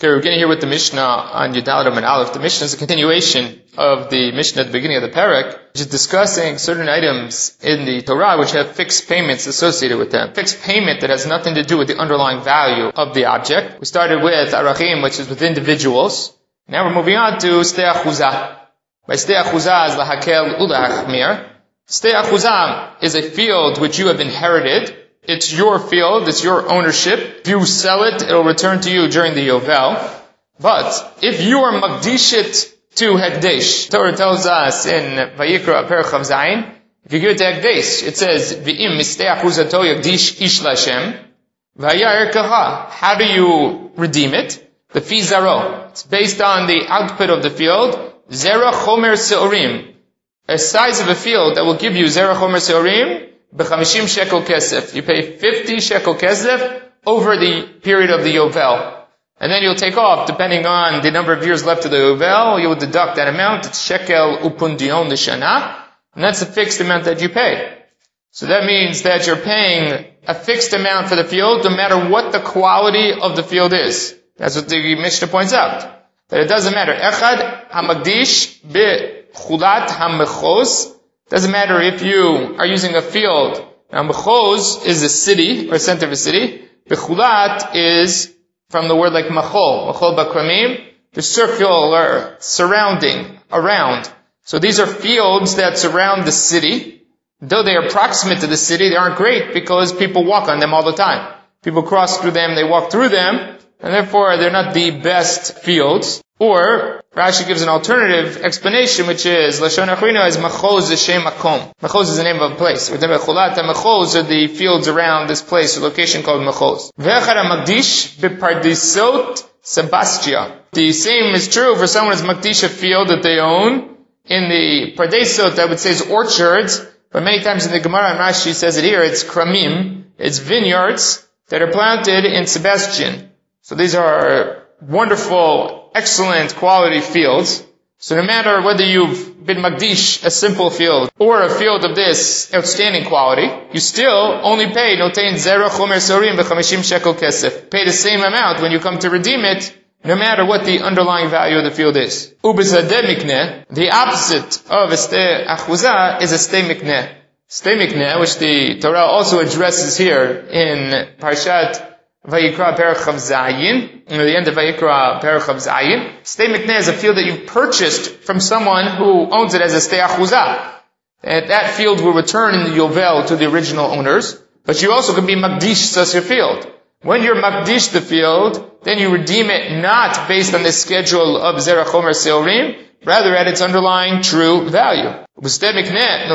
Okay, we're beginning here with the Mishnah on Yudalad Amud Aleph. The Mishnah is a continuation of the Mishnah at the beginning of the parak, which is discussing certain items in the Torah which have fixed payments associated with them. Fixed payment that has nothing to do with the underlying value of the object. We started with Arachim, which is with individuals. Now we're moving on to Stei Achuzah. By Stei Achuzah is Lahakel Ulachmir. Stei Achuzah is a field which you have inherited. It's your field, it's your ownership. If you sell it, it'll return to you during the Yovel. But if you are Magdishit to Hekdesh, Torah tells us in Vayikra Perek Chav Zayin, if you give it to Hekdesh, it says, V'im mistei achuzato yagdish ish l'Hashem, v'haya erkaha. How do you redeem it? The fi zaro. It's based on the output of the field, Zera Chomer Seorim. A size of a field that will give you Zera Chomer Seorim, B'chamishim shekel kesef. You pay 50 shekel kesef over the period of the Yovel. And then you'll take off, depending on the number of years left of the Yovel, you'll deduct that amount. It's shekel upundion l'shana. And that's the fixed amount that you pay. So that means that you're paying a fixed amount for the field, no matter what the quality of the field is. That's what the Mishnah points out. That it doesn't matter. Echad hamagdish bechulat hamechos. Doesn't matter if you are using a field. Now, mechoz is a city, or center of a city. Bechulat is from the word like machol. Machol bakramim, the circular, surrounding, around. So these are fields that surround the city. Though they are proximate to the city, they aren't great because people walk on them all the time. People cross through them, they walk through them, and therefore they're not the best fields. Or, Rashi gives an alternative explanation, which is, Lashon Achrina is Machoz Shem Makom. Machoz is the name of a place. With the Mechulat Machoz are the fields around this place, a location called Machoz. Ve'echad HaMagdish B'Pardisot Sebastia. The same is true for someone who's Magdish a field that they own. In the Pardesot, I would say is orchards, but many times in the Gemara and Rashi says it here, it's Kramim, it's vineyards that are planted in Sebastian. So these are wonderful, excellent quality fields. So no matter whether you've been Magdish, a simple field, or a field of this outstanding quality, you still only pay Notein Zera Chomer Sorim B'Chamishim Shekel Kesef. Pay the same amount when you come to redeem it, no matter what the underlying value of the field is. Ubezadeh Mikneh, the opposite of a Stei Achuzah is a Stei Mikneh. Stei Mikneh, which the Torah also addresses here in Parshat Vayikra Perek Chav Zayin, near the end of Vayikra Perek Chav Zayin. Stei Mikneh is a field that you purchased from someone who owns it as a Stei Achuzah. And that field will return in the Yovel to the original owners, but you also can be Magdish such a field. When you're Magdish the field, then you redeem it not based on the schedule of Zera Chomer Seorim, rather at its underlying true value. You have to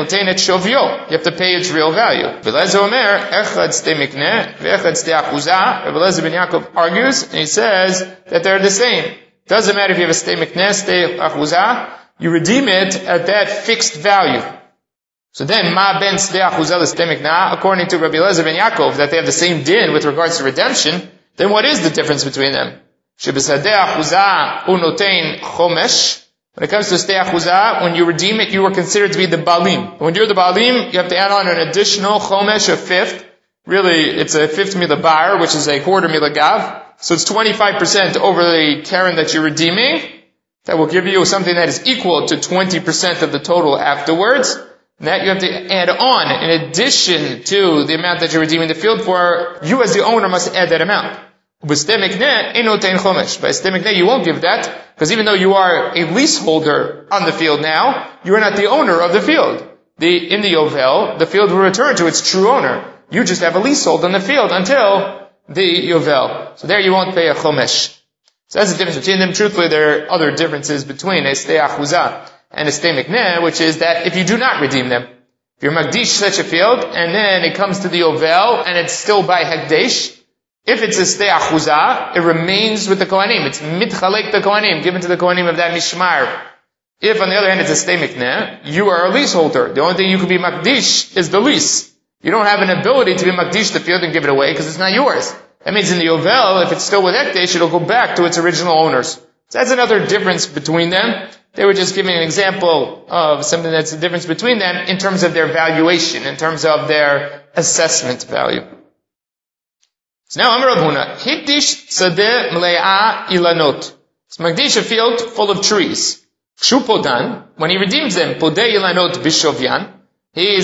pay its real value. Rabbi Eliezer ben Yaakov argues, and he says that they're the same. Doesn't matter if you have a Stei Mikneh, Stei Achuzah, you redeem it at that fixed value. So then, Ma ben Stei Achuzah Stei Mikneh, according to Rabbi Eliezer ben Yaakov, that they have the same din with regards to redemption, then what is the difference between them? Shebesadeh Achuzah unotein chomesh. When it comes to Stei Achuzah, when you redeem it, you are considered to be the Balim. When you're the Balim, you have to add on an additional chomesh, a fifth. Really, it's a fifth milah bar, which is a quarter milah gav. So it's 25% over the keren that you're redeeming. That will give you something that is equal to 20% of the total afterwards. And that you have to add on in addition to the amount that you're redeeming the field for. You as the owner must add that amount. By Stei Mikneh, you won't give that, because even though you are a leaseholder on the field now, you are not the owner of the field. In the Yovel, the field will return to its true owner. You just have a leasehold on the field until the Yovel. So there you won't pay a chomesh. So that's the difference between them. Truthfully, there are other differences between a Stei Achuzah and a Stei Mikneh, which is that if you do not redeem them, if you're Magdish such a field, and then it comes to the Yovel, and it's still by Hekdesh, if it's a Stei Achuzah, it remains with the Kohanim. It's mitchalek the Kohanim, given to the Kohanim of that Mishmar. If, on the other hand, it's a Stei Mikneh, you are a leaseholder. The only thing you can be Magdish is the lease. You don't have an ability to be Magdish the field and give it away, because it's not yours. That means in the Yovel, if it's still with Hekdesh, it'll go back to its original owners. So that's another difference between them. They were just giving an example of something that's the difference between them in terms of their valuation, in terms of their assessment value. So now Amar Rav Huna, Hikdish Sadeh Mle'a Ilanot. It's Magdish, a field full of trees. Kshupodan, when he redeems them, Podeh Ilanot Bishovyan, he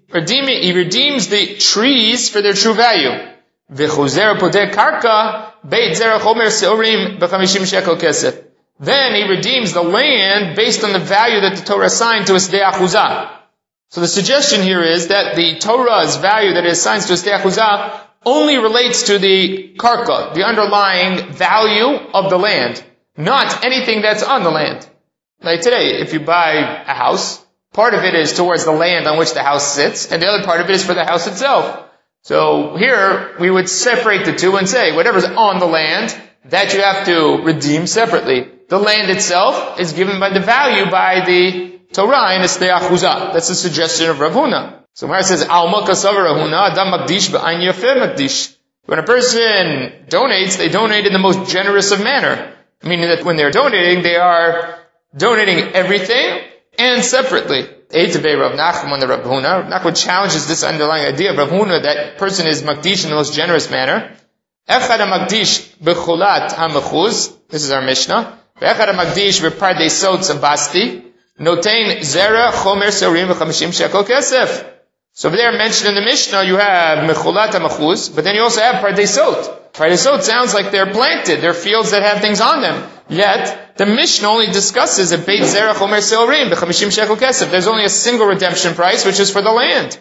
redeems the trees for their true value. V'chuzer Podeh Karka, Beit Zera Chomer Seorim, B'chamishim Shekel Kesef. Then he redeems the land based on the value that the Torah assigned to a Sdei Achuzah. So the suggestion here is that the Torah's value that it assigns to a Sdei Achuzah only relates to the karka, the underlying value of the land, not anything that's on the land. Like today, if you buy a house, part of it is towards the land on which the house sits, and the other part of it is for the house itself. So here, we would separate the two and say, whatever's on the land, that you have to redeem separately. The land itself is given by the value by the Torah in a Sdei Achuzah. That's the suggestion of Rav Huna. So Mara says, Alma kasav Rav Huna, Adam Magdish b'ayin yafeh Magdish. When a person donates, they donate in the most generous of manner. Meaning that when they're donating, they are donating everything and separately. Eitavei Rav Nachman the Rav Huna. Rav Nachman challenges this underlying idea of Rav Huna that person is Magdish in the most generous manner. Echad ha-Magdish b'chulat ha-mechuz. This is our Mishnah. Echad ha-Magdish b'pardei sot sabasti. Notein zera chomer seorim v'chamishim shekel kesef. So over there mentioned in the Mishnah, you have mechulat ha-mechuz, but then you also have pardei sot. Pardei sot sounds like they're planted. They're fields that have things on them. Yet, the Mishnah only discusses a beit zera chomer seorim v'chamishim shekel kesef. There's only a single redemption price, which is for the land.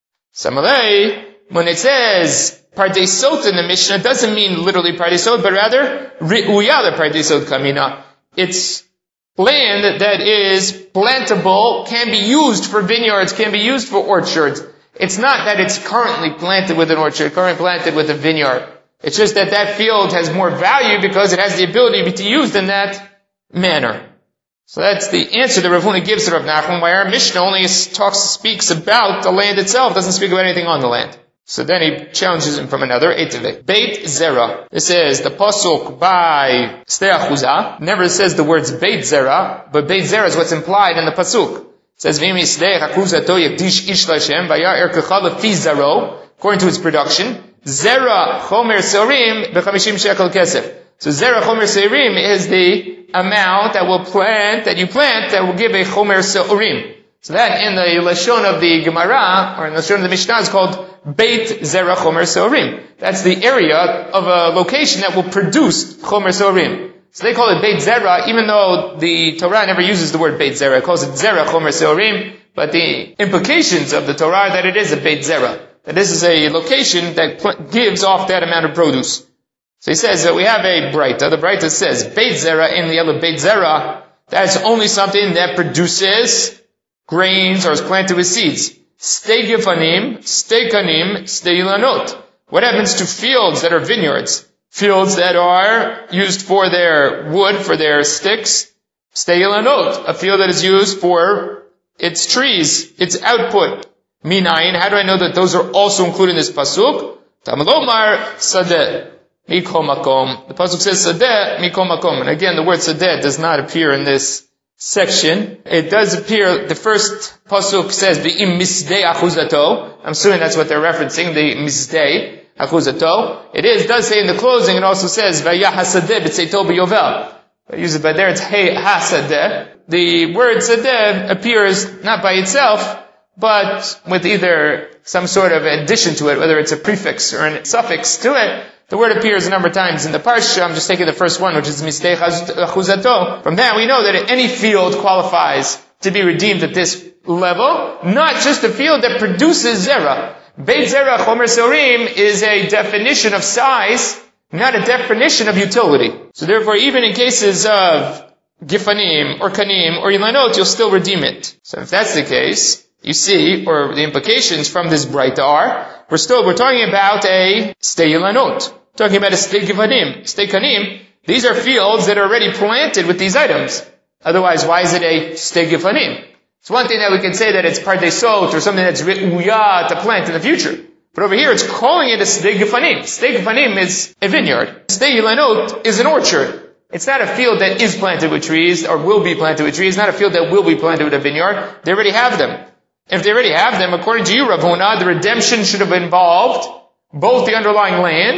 Samalei, when it says pardei sot in the Mishnah, it doesn't mean literally pardei sot, but rather ri'uya the pardei sot kamina. It's land that is plantable, can be used for vineyards, can be used for orchards. It's not that it's currently planted with an orchard, currently planted with a vineyard. It's just that that field has more value because it has the ability to be used in that manner. So that's the answer that Rav Huna gives to Rav Nachman, why our Mishnah only speaks about the land itself, doesn't speak about anything on the land. So then he challenges him from another, Eitavei. Beit Zera. This is the pasuk by Sdei Achuzah. Never says the words Beit Zera, but Beit Zera is what's implied in the pasuk. It says, V'imi Sdei Achuzato Yekdish Ish Lashem Vayar Erkecha Lefi Zero. According to its production, Zera Chomer Seorim B'chamishim Shekel Kesef. So Zera Chomer Seorim is the amount that you plant that will give a Chomer Seorim. So that in the Lashon of the Gemara, or in the Lashon of the Mishnah, is called Beit Zera Chomer Seorim. That's the area of a location that will produce Chomer Seorim. So they call it Beit Zera, even though the Torah never uses the word Beit Zera. It calls it Zera Chomer Seorim, but the implications of the Torah are that it is a Beit Zera. That this is a location that gives off that amount of produce. So he says that we have a Breita. The Breita says Beit Zera in the yellow Beit Zera, that's only something that produces grains or is planted with seeds. Stei gifanim, stei kanim, stei ilanot. What happens to fields that are vineyards? Fields that are used for their wood, for their sticks. Stei ilanot. A field that is used for its trees, its output. Minayin, how do I know that those are also included in this pasuk? Tamalomar sadeh. Mikol makom. The pasuk says sadeh, mikol makom. And again, the word sadeh does not appear in this section. It does appear, the first pasuk says, V'im misdei achuzato. I'm assuming that's what they're referencing, the misdei achuzato. It does say in the closing, it also says, V'yah hasadeh b'tzeito b'yovel. I use it by there, it's hey hasadeh. The word sadeh appears not by itself, but with either some sort of addition to it, whether it's a prefix or a suffix to it. The word appears a number of times in the Parsha. I'm just taking the first one, which is Misdei Achuzato. From that, we know that any field qualifies to be redeemed at this level, not just a field that produces Zera. Beit Zera Chomer Seorim is a definition of size, not a definition of utility. So therefore, even in cases of Gifanim, or Kanim, or Ilanot, you'll still redeem it. So if that's the case, you see, or the implications from this Breita are, we're talking about a Stei Ilanot. Talking about a Stei Gifanim. Stei Kanim, these are fields that are already planted with these items. Otherwise, why is it a Stei Gifanim? It's one thing that we can say that it's Pardei Sot, or something that's Ri'uya to plant in the future. But over here, it's calling it a Stei Gifanim. Stei Gifanim is a vineyard. Stei Ilanot is an orchard. It's not a field that is planted with trees, or will be planted with trees. It's not a field that will be planted with a vineyard. They already have them. If they already have them, according to you, Rav Huna, the redemption should have involved both the underlying land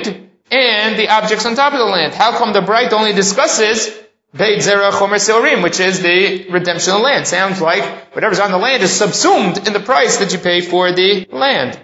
and the objects on top of the land. How come the Braita only discusses Beit Zera Chomer Seorim, which is the redemption of the land? Sounds like whatever's on the land is subsumed in the price that you pay for the land.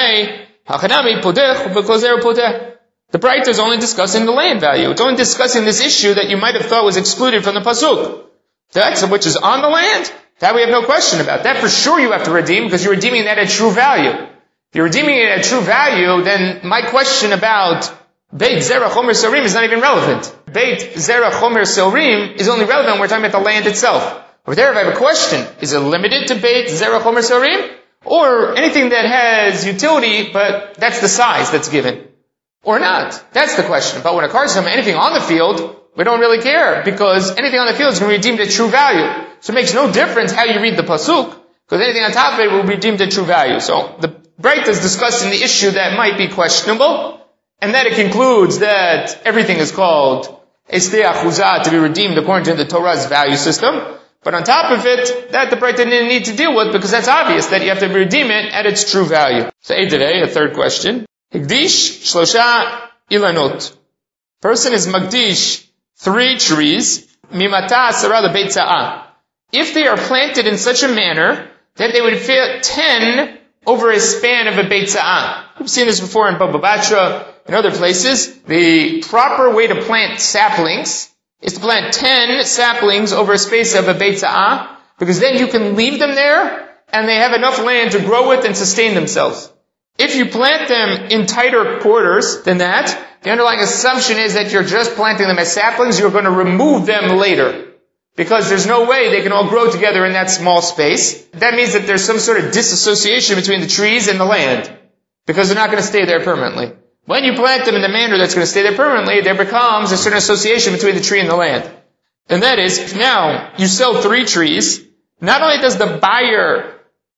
The Braita is only discussing the land value. It's only discussing this issue that you might have thought was excluded from the pasuk. The X of which is on the land, that we have no question about. That for sure you have to redeem, because you're redeeming that at true value. If you're redeeming it at true value, then my question about Beit Zera Chomer Seorim is not even relevant. Beit Zera Chomer Seorim is only relevant when we're talking about the land itself. Over there, if I have a question, is it limited to Beit Zera Chomer Seorim? Or anything that has utility, but that's the size that's given? Or not? That's the question. But when it comes to anything on the field, we don't really care, because anything on the field is going to be redeemed at true value. So it makes no difference how you read the pasuk, because anything on top of it will be redeemed at true value. So the Braita is discussing the issue that might be questionable, and that it concludes that everything is called Estei Achuzah, to be redeemed according to the Torah's value system. But on top of it, that the Braita didn't need to deal with, because that's obvious that you have to redeem it at its true value. So a third question. Higdish Shlosha Ilanot. Person is Magdish 3 trees, Mimata Asara Beit Za'ah. If they are planted in such a manner that they would fit 10 over a span of a Beit Za'ah. We've seen this before in Baba Batra and other places. The proper way to plant saplings is to plant 10 saplings over a space of a Beit Za'ah, because then you can leave them there and they have enough land to grow with and sustain themselves. If you plant them in tighter quarters than that, the underlying assumption is that you're just planting them as saplings, you're going to remove them later. Because there's no way they can all grow together in that small space. That means that there's some sort of disassociation between the trees and the land. Because they're not going to stay there permanently. When you plant them in the manner that's going to stay there permanently, there becomes a certain association between the tree and the land. And that is, now, you sell 3 trees, not only does the buyer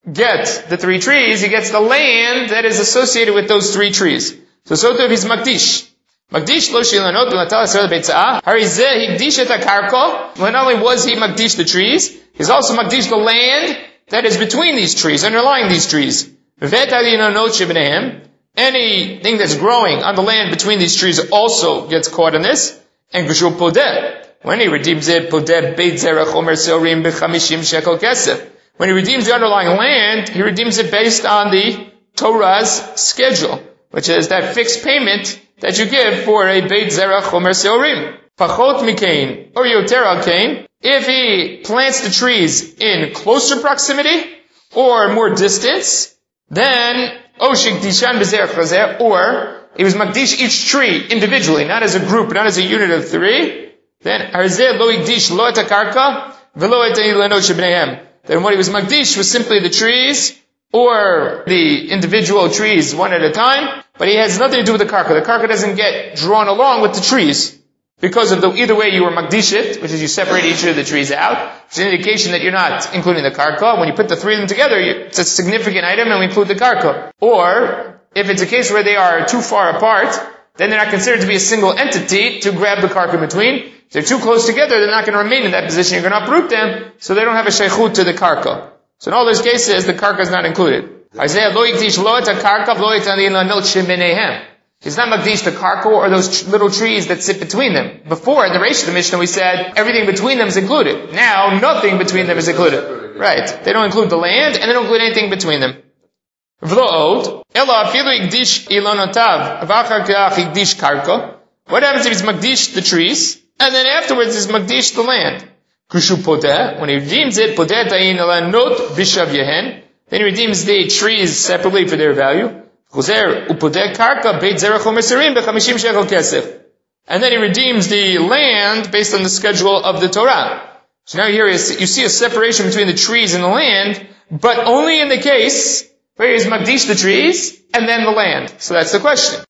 get the 3 trees, he gets the land that is associated with those 3 trees. So too if he's Magdish. Magdish lo shilanot b'matal asar Beit Za'ah. Harizeh higdish et hakarko. Not only was he Magdish the trees, he's also Magdish the land that is between these trees, underlying these trees. V'vet halinonot shebnehem. Anything that's growing on the land between these trees also gets caught in this. And Gushul Podeh. When he redeems it, Podeh Beit Zera Chomer Seorim b'chamishim shekel kesef. When he redeems the underlying land, he redeems it based on the Torah's schedule, which is that fixed payment that you give for a Beit Zera Chomer Seorim. Pachot mikain, or yoter al kain, if he plants the trees in closer proximity, or more distance, then, oshik dishan bezer chazer, or he was makdish each tree individually, not as a group, not as a unit of 3, then harzeh lo ikdish lo et hakarka, velo et ilanot shebnehem. Then what he was makdish was simply the trees, or the individual trees one at a time, but he has nothing to do with the karka. The karka doesn't get drawn along with the trees. Because of either way you were makdish it, which is you separate each of the trees out, which is an indication that you're not including the karka. When you put the 3 of them together, it's a significant item and we include the karka. Or, if it's a case where they are too far apart, then they're not considered to be a single entity to grab the karka in between. If they're too close together, they're not going to remain in that position. You're going to uproot them, so they don't have a sheikhut to the karka. So in all those cases, the karka is not included. He's not magdish the karka or those little trees that sit between them. Before, in the Reish of the Mishnah, we said everything between them is included. Now, nothing between them is included. Right. They don't include the land, and they don't include anything between them. What happens if he's magdish the trees, and then afterwards he's magdish the land? When he redeems it, then he redeems the trees separately for their value. And then he redeems the land based on the schedule of the Torah. So now here you see a separation between the trees and the land, but only in the case where he's magdish the trees and then the land. So that's the question.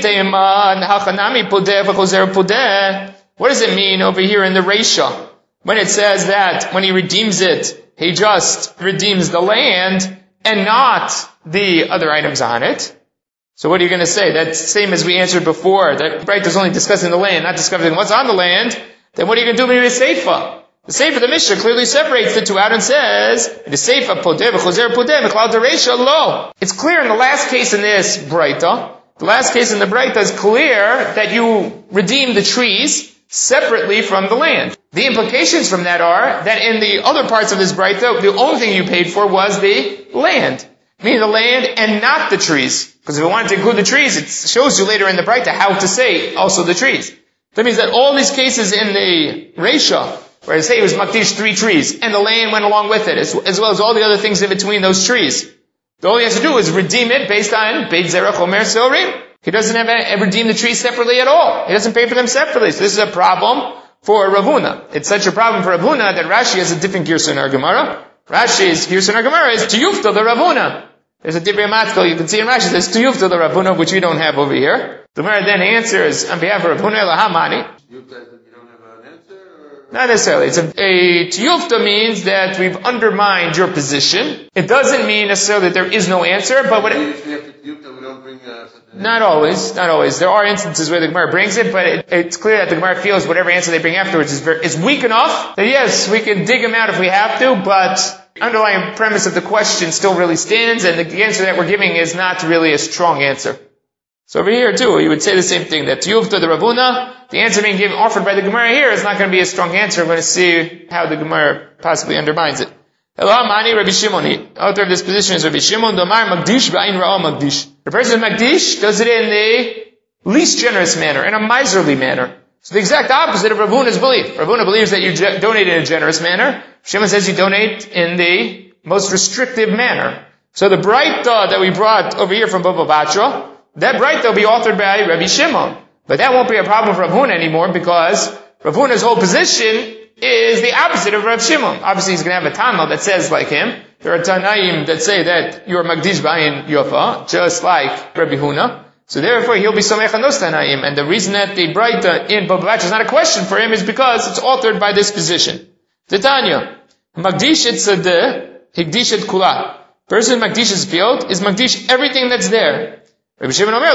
What does it mean over here in the Reisha? When it says that when he redeems it, he just redeems the land and not the other items on it. So what are you going to say? That's the same as we answered before, that Braita is only discussing the land, not discussing what's on the land. Then what are you going to do with the Seifa? The Seifa, the Mishnah, clearly separates the two out and says, the Seifa, podeh, v'chozer podeh, v'chlal dereisha, lo. It's clear in the last case in this Braita, The last case in the Breita is clear that you redeem the trees separately from the land. The implications from that are that in the other parts of this Breita, the only thing you paid for was the land. Meaning the land and not the trees. Because if you wanted to include the trees, it shows you later in the Breita how to say also the trees. That means that all these cases in the Reisha, where I say it was Makdish 3 trees, and the land went along with it, as well as all the other things in between those trees. All he has to do is redeem it based on Beit Zerach Omer Silrim. He doesn't have to redeem the trees separately at all. He doesn't pay for them separately. So this is a problem for Rav Huna. It's such a problem for Rav Huna that Rashi has a different Girsa in our Gemara. Rashi's Girsa in our Gemara is Tiyufta the Rav Huna. There's a different matkal you can see in Rashi. There's Tiyufta the Rav Huna, which we don't have over here. The Gemara then answers on behalf of Rav Huna Lahamani. Not necessarily. It's a tiyufta means that we've undermined your position. It doesn't mean necessarily that there is no answer, but what not always. There are instances where the Gemara brings it, but it's clear that the Gemara feels whatever answer they bring afterwards is weak enough that yes, we can dig them out if we have to, but the underlying premise of the question still really stands, and the answer that we're giving is not really a strong answer. So over here too, you would say the same thing, that Tiyufta the Rav Huna, the answer being given, offered by the Gemara here is not going to be a strong answer. We're going to see how the Gemara possibly undermines it. Elamani Rabbi Shimoni. Author of this position is Rabbi Shimon, Domar Magdish Ba'in Ra'al Magdish. The person Magdish does it in the least generous manner, in a miserly manner. So the exact opposite of Rav Huna's belief. Rav Huna believes that you donate in a generous manner. Shimon says you donate in the most restrictive manner. So the Breita that we brought over here from Baba Batra, that Breita will be authored by Rabbi Shimon. But that won't be a problem for Rav Huna anymore because Rav Huna's whole position is the opposite of Rav Shimon. Obviously he's going to have a Tana that says like him. There are Tanaim that say that you are Magdish Ba'in Yofa, just like Rabbi Huna. So therefore he'll be Somech on those Tanaim. And the reason that the Breita in Baba Batra is not a question for him is because it's authored by this position. Titania. Magdish et Sadeh, Higdish et Kula. Person Magdish is field is Magdish everything that's there. Rabbi Shimon Omer,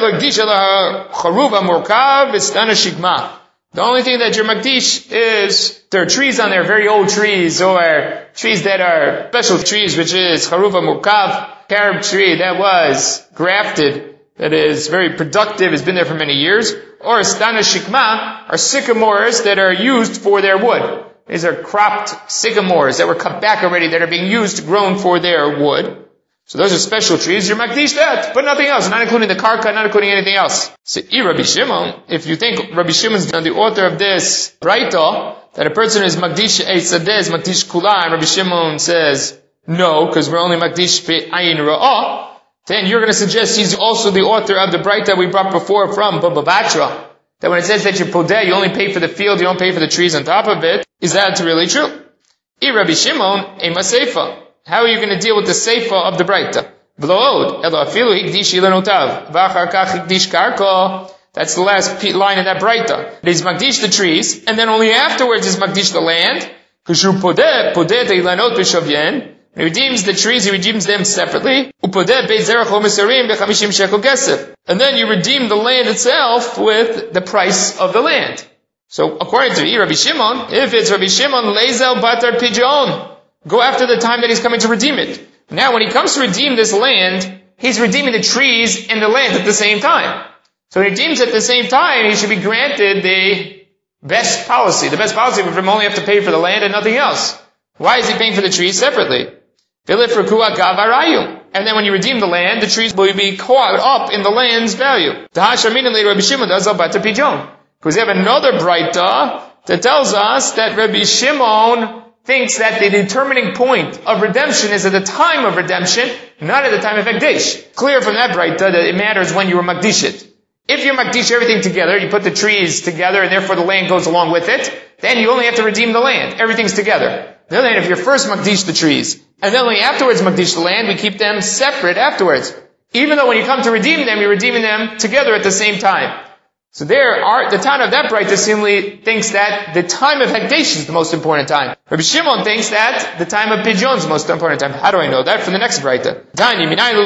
the only thing that your Magdish is, there are trees on there, very old trees, or trees that are special trees, which is Charuva Murkav, carob tree that was grafted, that is very productive, has been there for many years, or Stana Shikma, are sycamores that are used for their wood. These are cropped sycamores that were cut back already, that are being used, grown for their wood. So those are special trees, you're Magdish that, but nothing else, not including the karka, not including anything else. So, Rabbi Shimon, if you think Rabbi Shimon's the author of this Breita, that a person is Magdish Sadeh, is Magdish Kula, and Rabbi Shimon says, no, because we're only Magdish Be'ayin Ra'ah, then you're going to suggest he's also the author of the Breita we brought before from Baba Batra, that when it says that you podeh, you only pay for the field, you don't pay for the trees on top of it. Is that really true? Rabbi Shimon, a Maseifa. How are you going to deal with the seifa of the Breita? That's the last line of that Breita. It is Magdish the trees, and then only afterwards is Magdish the land. He redeems the trees, he redeems them separately. And then you redeem the land itself with the price of the land. So according to Rabbi Shimon, if it's Rabbi Shimon, Lezel Batar Pijon, go after the time that he's coming to redeem it. Now, when he comes to redeem this land, he's redeeming the trees and the land at the same time. So when he redeems at the same time, he should be granted the best policy. The best policy would only have to pay for the land and nothing else. Why is he paying for the trees separately? And then when you redeem the land, the trees will be caught up in the land's value. Because we have another Breita that tells us that Rabbi Shimon thinks that the determining point of redemption is at the time of redemption, not at the time of Hekdesh. Clear from that Breita that it matters when you were Magdish it. If you Magdish everything together, you put the trees together and therefore the land goes along with it, then you only have to redeem the land. Everything's together. The other hand, if you're first Magdish the trees, and then only afterwards Magdish the land, we keep them separate afterwards. Even though when you come to redeem them, you're redeeming them together at the same time. So the time of that Breita simply thinks that the time of Hekdesh is the most important time. Rabbi Shimon thinks that the time of Pidyon is the most important time. How do I know that? From the next Breita.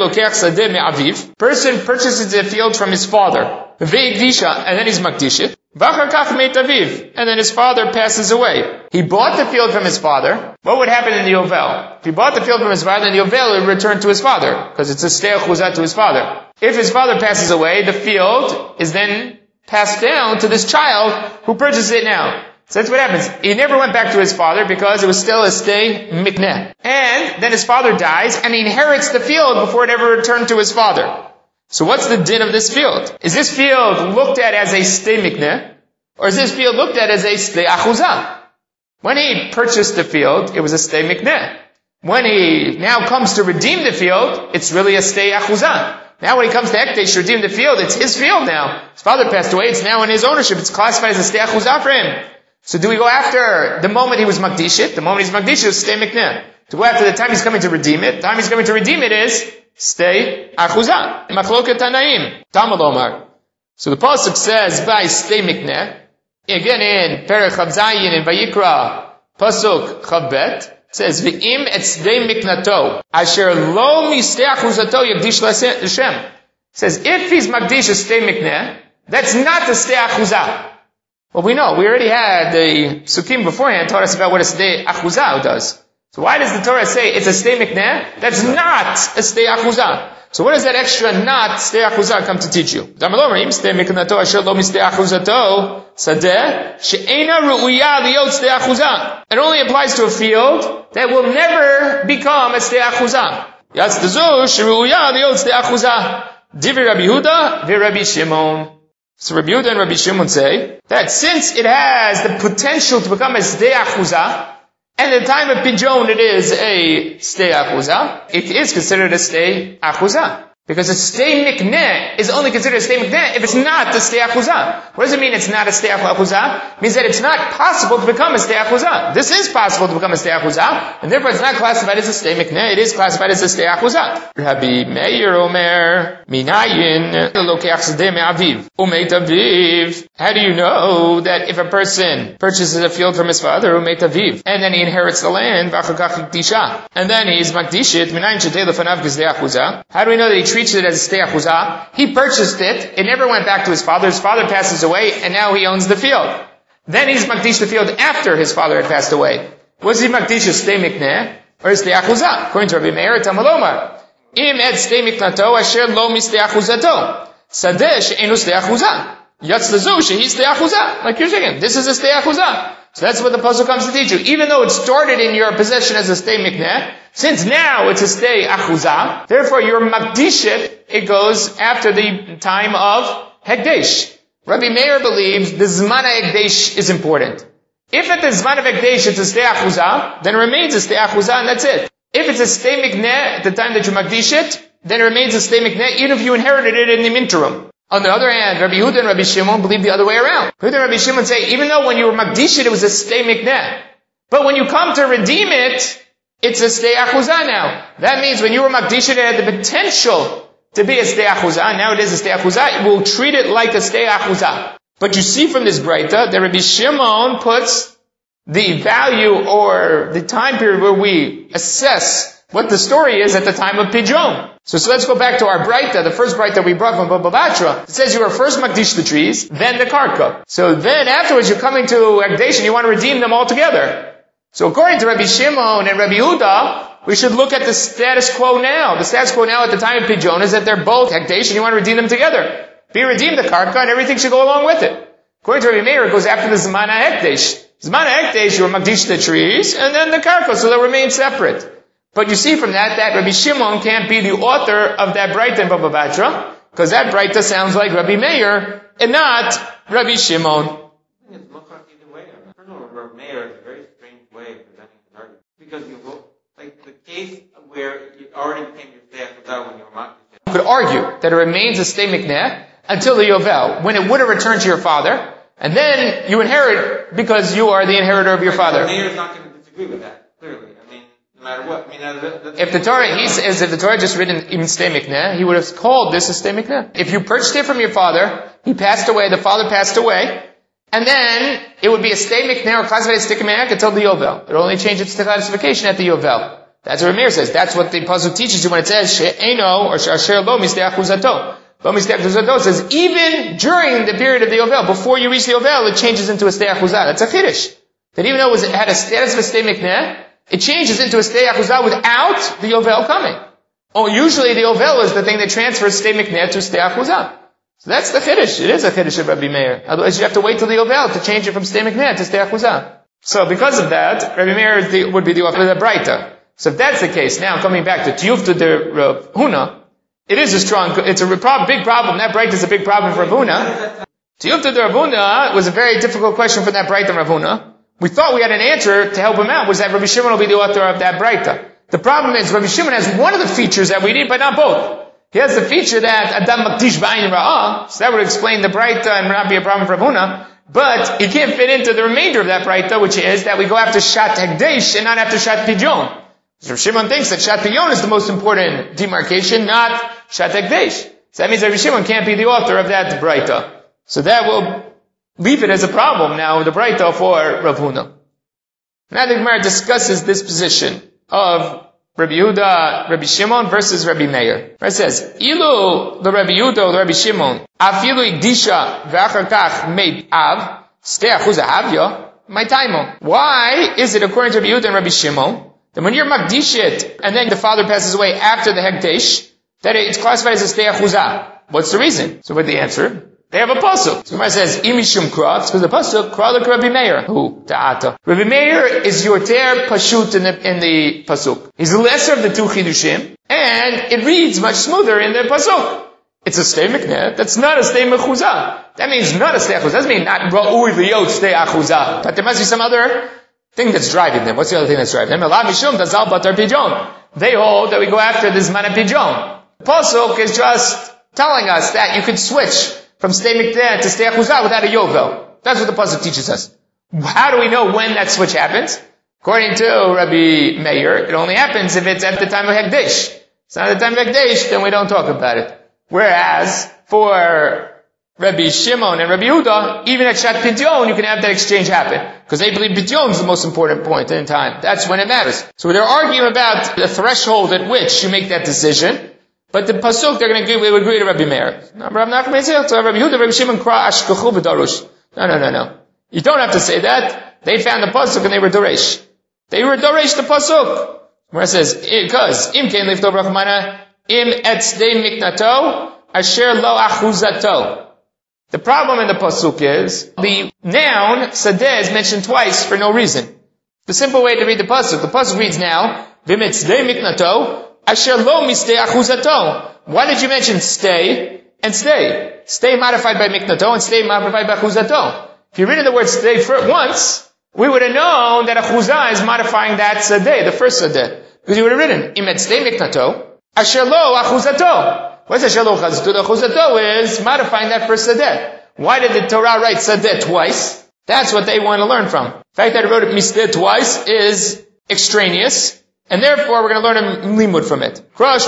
Person purchases a field from his father, and then he's Magdish it. And then his father passes away. He bought the field from his father. What would happen in the Yovel? If he bought the field from his father, then the Yovel would return to his father, because it's a stei achuzah to his father. If his father passes away, the field is then passed down to this child who purchases it now. So that's what happens. He never went back to his father because it was still a stei mikneh. And then his father dies and he inherits the field before it ever returned to his father. So what's the din of this field? Is this field looked at as a stei mikneh? Or is this field looked at as a stei achuzah? When he purchased the field, it was a stei mikneh. When he now comes to redeem the field, it's really a stei achuzah. Now when he comes to Hekdesh to redeem the field, it's his field now. His father passed away, it's now in his ownership. It's classified as a stei achuzah for him. So do we go after the moment he was Makdishit? The moment he's Makdishit is stei mikneh. To go after the time he's coming to redeem it. The time he's coming to redeem it is stei achuzah. Machloket Tanaim. Talmud Omar. So the pasuk says by stei mikneh. Again in Perek Chav Zayin in Vayikra, pasuk Chav Bet, it says V'im et stei miknato asher lo mi stei achuzato yagdish l'Hashem. It says if he's Makdish a stei mikneh, that's not the stei achuzah. Well, we know. We already had the Sukkim beforehand taught us about what a stei achuzah does. So why does the Torah say it's a stei mikneh? That's not a stei achuzah. So what does that extra not stei achuzah come to teach you? It only applies to a field that will never become a stei achuzah. Divi Rabbi Yehuda, Rabbi Shimon. So Rabbi Yehuda and Rabbi Shimon say that since it has the potential to become a stei achuzah, and at the time of Pidyon it is a stei achuzah, it is considered a stei achuzah. Because a stei mikneh is only considered a stei mikneh if it's not the stei achuzah. What does it mean it's not a stei achuzah? It means that it's not possible to become a stei achuzah. This is possible to become a stei achuzah, and therefore it's not classified as a stei mikneh, it is classified as a stei achuzah. Rabbi Meir Omer, Minayin, Lokeach Sedeh Me'aviv, Umeit Aviv. How do you know that if a person purchases a field from his father, Umeit Aviv, and then he inherits the land, and then he's Makdishit, Minayin Shetei Lefanav G'zdei Achuzah? How do we know that he treats it as a stei achuzah? He purchased it, it never went back to his father passes away, and now he owns the field. Then he's Makdish the field after his father had passed away. Was he Makdish a stei mikneh, or a stei achuzah? According to Rabbi Meir, Talmud Omar, Im et stei miknato asher lo mi stei achuzato, sadeh she'enu stei achuzah, yatz lezu shehi stei achuzah. Like you're saying, this is a stei achuzah. So that's what the puzzle comes to teach you. Even though it started in your possession as a stei mikneh, since now it's a stei achuzah, therefore your makdishit, it goes after the time of hekdesh. Rabbi Meir believes the zman hekdesh is important. If at the zman of hekdesh it's a stei achuzah, then it remains a stei achuzah and that's it. If it's a stei mikneh at the time that you makdish it, then it remains a stei mikneh even if you inherited it in the interim. On the other hand, Rabbi Yehuda and Rabbi Shimon believe the other way around. Yehuda and Rabbi Shimon say, even though when you were makdish it was a stei mikneh, but when you come to redeem it, it's a stei achuzah now. That means when you were makdish it had the potential to be a stei achuzah, now it is a stei achuzah, it will treat it like a stei achuzah. But you see from this breita that Rabbi Shimon puts the value or the time period where we assess what the story is at the time of Pidyon. So let's go back to our breita, the first breita we brought from Baba Batra. It says you were first makdish the trees, then the karka. So then afterwards you're coming to Hekdesh and you want to redeem them all together. So according to Rabbi Shimon and Rabbi Yehuda, we should look at the status quo now. The status quo now at the time of Pidyon is that they're both Hekdesh and you want to redeem them together. Be redeemed the karka and everything should go along with it. According to Rabbi Meir, it goes after the Zman HaHekdesh. Zman HaHekdesh, you were makdish the trees, and then the karka, so they'll remain separate. But you see from that Rabbi Shimon can't be the author of that breita in Baba Batra, because that breita sounds like Rabbi Meir, and not Rabbi Shimon. I think it's mukhar either way. First of all, Rabbi Meir is a very strange way of presenting his argument. Because you go, like the case where it already became your stei achuzah when you were makdish. You could argue that it remains a stei mikneh until the Yovel, when it would have returned to your father, and then you inherit because you are the inheritor of your father. Meir is not going to disagree with that, clearly. No matter what. If the Torah, he says, if the Torah just written even stei mikneh, he would have called this a stei mikneh. If you purchased it from your father, he passed away, the father passed away, and then it would be a stei mikneh or classified as stei mikneh until the Yovel. It will only change its classification at the Yovel. That's what Rameir says. That's what the puzzle teaches you when it says she'eno or she'asher lo mi stei achuzato. It says, even during the period of the Yovel, before you reach the Yovel, it changes into a Stei Achuzah. That's a Chiddush. That even though it had a status of a Stei Mikneh, it changes into a Stei Achuzah without the Yovel coming. Oh, usually the Yovel is the thing that transfers Stei Mikneh to Stei Achuzah. So that's the Chiddush. It is a Chiddush of Rabbi Meir. Otherwise you have to wait till the Yovel to change it from Stei Mikneh to Stei Achuzah. So because of that, Rabbi Meir would be the author of the Braita. So if that's the case, now coming back to Tiyufta de Rav Huna, it is it's a big problem. That Braita is a big problem for Rav Huna. Tiyufta de Rav Huna was a very difficult question for that Braita Rav Huna. We thought we had an answer to help him out, was that Rabbi Shimon will be the author of that Braita. The problem is Rabbi Shimon has one of the features that we need, but not both. He has the feature that Adam Makdish Ba'ayin Ra'ah, so that would explain the Braita and not be a problem for Rav Huna. But he can't fit into the remainder of that Braita, which is that we go after Shat Hekdesh and not after Shat Pidyon. So Shimon thinks that Shat Pidyon is the most important demarcation, not Shat Hekdesh. So that means Rabbi Shimon can't be the author of that Braita. So that will leave it as a problem now, the Braita for Rav Huna. Now the Gemara discusses this position of Rabbi Yehuda, Rabbi Shimon versus Rabbi Meir. It says, Ilu the Rabbi Yehuda, the Rabbi Shimon, afilu igdisha v'achar kach made av, stei achuzah havya, my taimo. Why is it according to Rabbi Yehuda and Rabbi Shimon, that when you're makdishit, and then the father passes away after the hekdesh, that it's classified as a stei achuzah? What's the reason? So what the answer? They have a pasuk. So Gemara says, Imishum kra, it's because the pasuk, kra like Rabbi Meir. Who? Ta'ata. Rabbi Meir is your ter pashut in the pasuk. He's the lesser of the two chidushim, and it reads much smoother in the pasuk. It's a stei mikneh, that's not a stei mechuzah. That means not a stei achuzah. That doesn't mean not ra'ui v'yot stei achuzah. But there must be some other thing that's driving them. What's the other thing that's driving them? Ela mishum dazal batar pidyon. They hold that we go after this mana pidyon. The pasuk is just telling us that you could switch from Stei Mikneh to Stei Achuzah without a Yovel. That's what the pasuk teaches us. How do we know when that switch happens? According to Rabbi Meir, it only happens if it's at the time of Hekdesh. It's not at the time of Hekdesh, then we don't talk about it. Whereas, for Rabbi Shimon and Rabbi Yehuda, even at Shat Pidyon, you can have that exchange happen. Because they believe Pidyon is the most important point in time. That's when it matters. So they're arguing about the threshold at which you make that decision. But the pasuk, they would agree to Rabbi Meir. Rabbi Yehuda, Rabbi Shimon, kra ashkachu v'darush. No. You don't have to say that. They found the pasuk and they were doresh. They were doresh the pasuk. Where it says, because, im kein liftov rachmana, im etzdei miknato, asher lo achuzato. The problem in the pasuk is, the noun, sadeh, is mentioned twice for no reason. The simple way to read the pasuk reads now, vim etzdei miknato, asher lo mistei achuzato. Why did you mention stay and stay? Stay modified by miknato and stay modified by achuzato. If you read in the word stay once, we would have known that achuzah is modifying that sadeh, the first sadeh. Because you would have written, imet stay miknato, asher lo achuzato. What's asher lo achuzato? The achuzato is modifying that first sadeh. Why did the Torah write sadeh twice? That's what they want to learn from. The fact that it wrote it misteh twice is extraneous. And therefore, we're going to learn a limud from it.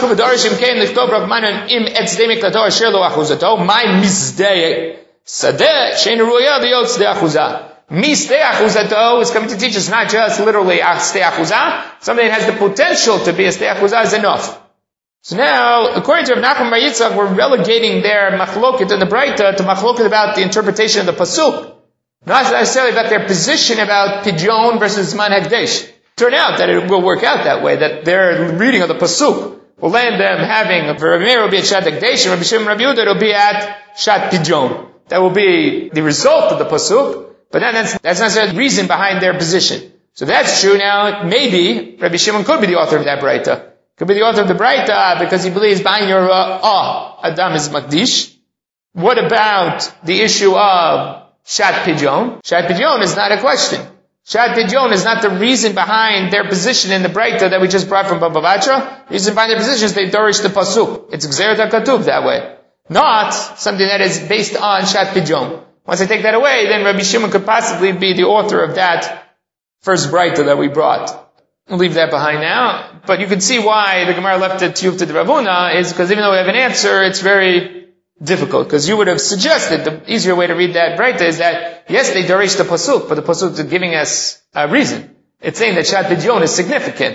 My mizdeh sadeh shein ruya v'yot stei achuzah. Misteh achuzato is coming to teach us not just literally a stei achuzah, something that has the potential to be a stei achuzah is enough. So now, according to Rav Nachman Bar Yitzchak, we're relegating their machloket in the Braita to machloket about the interpretation of the pasuk, not necessarily about their position about pidyon versus man hekdesh. Turn out that it will work out that way, that their reading of the pasuk will land them having, for Rabbi Meir will be at Shat Hekdesh, and Rabbi Shimon Rabbi Yehuda will be at Shat Pidyon. That will be the result of the pasuk, but then that's not the reason behind their position. So that's true now. Maybe Rabbi Shimon could be the author of that Braita. Could be the author of the Braita because he believes ba'ayin your Adam is Makdish. What about the issue of Shat Pidyon? Shat Pidyon is not a question. Shat Pidyon is not the reason behind their position in the Braita that we just brought from Baba Batra. The reason behind their position is they dorish the pasuk. It's Gzeret HaKatuv that way. Not something that is based on Shat Pidyon. Once I take that away, then Rabbi Shimon could possibly be the author of that first Braita that we brought. We'll leave that behind now. But you can see why the Gemara left it to Tiyufta de Rav Huna is because even though we have an answer, it's very difficult. Because you would have suggested the easier way to read that Braita is that, yes, they dorish the pasuk, but the pasuk is giving us a reason. It's saying that Shat Pidyon is significant.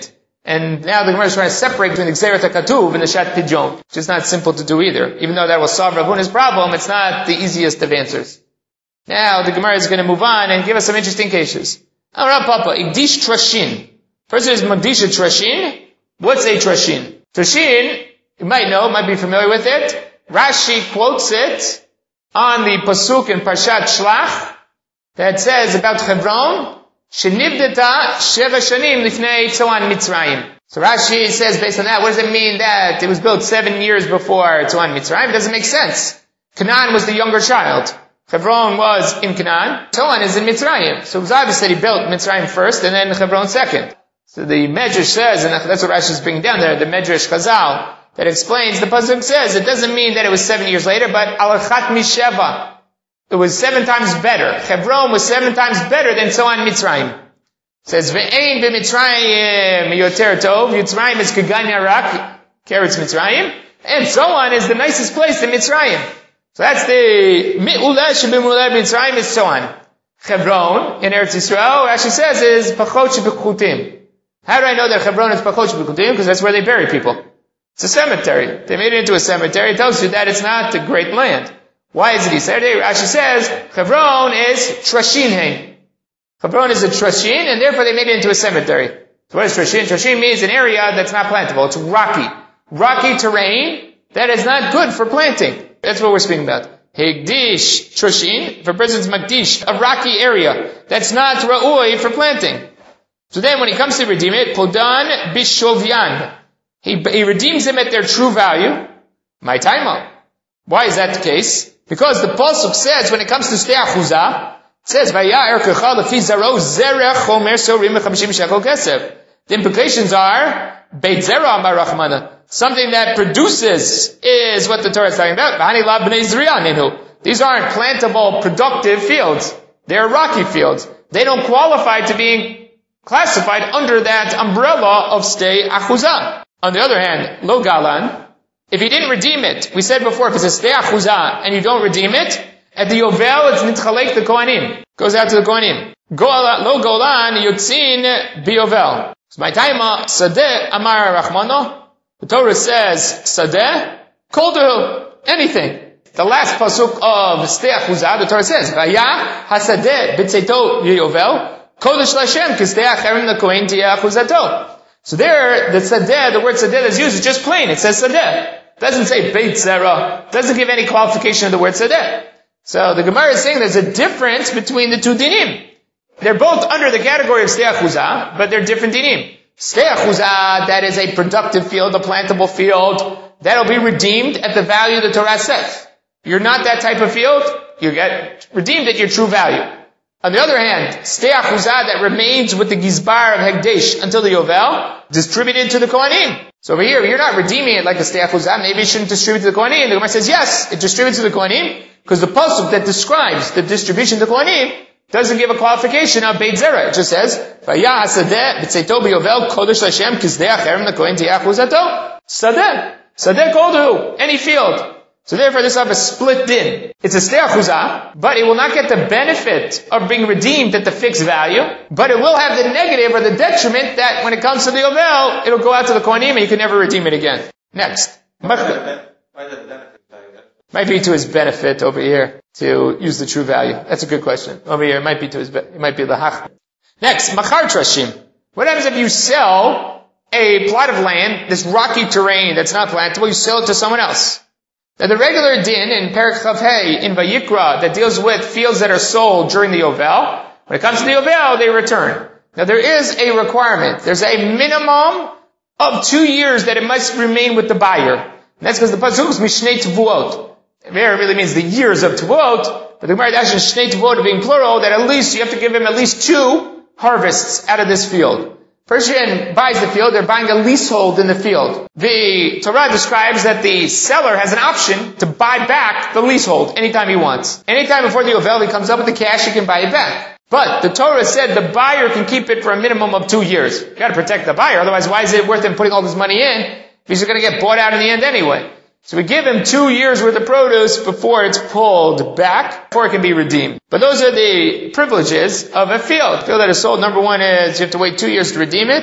And now the Gemara is trying to separate between the Gzeirat HaKatuv and the Shat Pidyon, which is not simple to do either. Even though that will solve Rav Huna's problem, it's not the easiest of answers. Now the Gemara is going to move on and give us some interesting cases. Amar Papa, Igdish Trashin. Person is Magdish Trashin. What's a Trashin? Trashin, you might know, might be familiar with it. Rashi quotes it on the Pasuk in Parshat Shlach that says about Hebron, Shenivdeta Sheva Shanim Lifnei Tzoan Mitzrayim. So Rashi says based on that, what does it mean that it was built 7 years before Tzoan Mitzrayim? It doesn't make sense. Canaan was the younger child. Hebron was in Canaan. Tzoan is in Mitzrayim. So it was obvious that he built Mitzrayim first and then Hebron second. So the Medrash says, and that's what Rashi is bringing down there, the Medrash Chazal, that explains, the Pasuk says, it doesn't mean that it was 7 years later, but Alachat Misheva. It was 7 times better. Hebron was 7 times better than Tzoan Mitzrayim. It says, Ve'ein b'Mitzrayim yoter tov. Mitzrayim is Kagan Yarak, Keretz Mitzrayim. And Tzoan is the nicest place in Mitzrayim. So that's the Mi'ulah Shebimuleh Mitzrayim is Tzoan. Hebron, in Eretz Yisrael, Rashi says, is Pachot Shebikutim. How do I know that Hebron is Pachot Shebikutim? Because that's where they bury people. It's a cemetery. They made it into a cemetery. It tells you that it's not a great land. Why is it he said it? Rashi says, Hebron is Trashin. Hebron is a Trashin, and therefore they made it into a cemetery. So what is Trashin? Trashin means an area that's not plantable. It's rocky. Rocky terrain that is not good for planting. That's what we're speaking about. Hegdish Trashin, for person's Magdish, a rocky area that's not Ra'ui for planting. So then when he comes to redeem it, Podan Bishovyan. He redeems them at their true value. My time. Why is that the case? Because the Pasuk says, when it comes to Stei Achuzah, it says, Vaya'er kecha lefi zaro zerech omer sorim v'chamishim shekel kesef. The implications are, Beit Zerah Amar Rachmana. Something that produces is what the Torah is talking about. V'hani la b'nei Zriya ninu. These aren't plantable, productive fields. They're rocky fields. They don't qualify to being classified under that umbrella of Stei Achuzah. On the other hand, Lo Galan, if you didn't redeem it, we said before, if it's a Stei Achuzah and you don't redeem it, at the Yovel it's Nitchalek the Kohanim. Goes out to the Kohanim. Lo Golan Yotzin Biyovel. So my time, Sadeh Amar Rachmano. The Torah says, Sadeh, Koldehu, anything. The last pasuk of Stei Achuzah, the Torah says, Vaya Hasadeh B'tzeito Yovel, Kodesh Lashem, Kistei Acherim Lekohen Tiyeh Achuzato. So there, the Sadeh, the word Sadeh that's used is just plain. It says Sadeh. It doesn't say Beit Zerah. It doesn't give any qualification of the word Sadeh. So the Gemara is saying there's a difference between the two dinim. They're both under the category of Stei Achuzah, but they're different dinim. Stei Achuzah, that is a productive field, a plantable field, that'll be redeemed at the value the Torah says. You're not that type of field, you get redeemed at your true value. On the other hand, Stei Achuzah that remains with the Gizbar of Hegdesh until the Yovel, distributed to the Kohanim. So over here, you're not redeeming it like the Stei Achuzah, maybe it shouldn't distribute to the Kohanim. The Gemara says, yes, it distributes to the Kohanim, because the pasuk that describes the distribution to the Kohanim doesn't give a qualification of Beit Zerah. It just says, Vaya hasadeh b'tzeito b'yovel kodesh l'Hashem kizdei acherem l'kohen tiyeh achuzato. Sadeh. Sadeh koldehu. Any field. So therefore this will have a split din. It's a Stei Achuzah, but it will not get the benefit of being redeemed at the fixed value, but it will have the negative or the detriment that when it comes to the Yovel, it'll go out to the Kohanim and you can never redeem it again. Next. Why does the benefit value that? Might be to his benefit over here to use the true value. That's a good question. Over here, it might be to his it might be the hach. Next, machar trashim. What happens if you sell a plot of land, this rocky terrain that's not plantable, you sell it to someone else? Now the regular din in Perek Chav Hei in Vayikra that deals with fields that are sold during the Yovel, when it comes to the Yovel, they return. Now there is a requirement. There's a minimum of 2 years that it must remain with the buyer. And that's because the pasuk is Mishnei Tevuot. There really means the years of Tevuot, but the Gemara dashes Shnei Tevuot being plural, that at least you have to give him at least 2 harvests out of this field. Person buys the field, they're buying a leasehold in the field. The Torah describes that the seller has an option to buy back the leasehold anytime he wants. Anytime before the Yovel he comes up with the cash, he can buy it back. But the Torah said the buyer can keep it for a minimum of 2 years. You gotta protect the buyer, otherwise why is it worth him putting all this money in if he's gonna get bought out in the end anyway? So we give him 2 years worth of produce before it's pulled back, before it can be redeemed. But those are the privileges of a field. A field that is sold, number one is you have to wait 2 years to redeem it.